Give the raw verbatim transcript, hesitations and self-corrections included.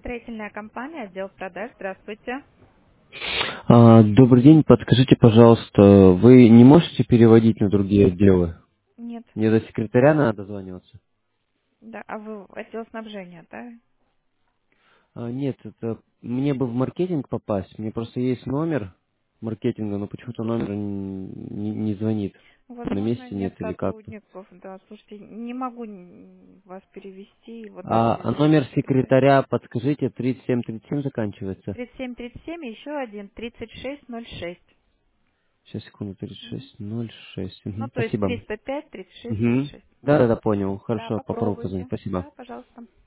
Строительная компания, отдел продаж. Здравствуйте. А, добрый день, подскажите, пожалуйста, вы не можете переводить на другие отделы? Нет. Мне до секретаря надо дозваниваться. Да, а вы в отдел снабжения, да? А, нет, это мне бы в маркетинг попасть. Мне просто есть номер маркетинга, но почему-то номер н- не, не звонит. На Возможно, месте нет нет или как-то. сотрудников, да. Слушайте, не могу н- вас перевести, вот даже А, а если есть номер секретарь. секретаря, подскажите, тридцать семь тридцать семь заканчивается. тридцать семь тридцать семь, еще один, тридцать шесть ноль шесть. Сейчас, секунду, тридцать Мгм. шесть ноль шесть. Ну, Мгм, то есть спасибо. триста пять тридцать шесть ноль Угу. шесть. Да, Мгм. да, да, понял. Да, Хорошо, попробую позвонить. попробуйте. Спасибо. Да, пожалуйста.